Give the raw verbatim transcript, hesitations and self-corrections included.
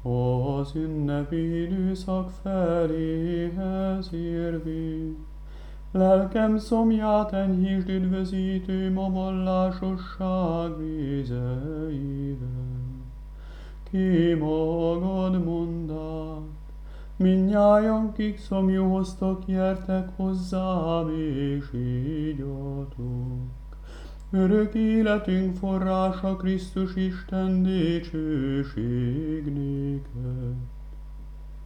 Az ünnepi időszak feléhez érvén, lelkem szomját enyhítsd üdvözítőm a vallásosság vízeivel. Ki magad mondád, mindnyájan, kik szomjóztak, gyertek hozzám, és ígyatok. Örök életünk forrása Krisztus Isten, dicsőség néked.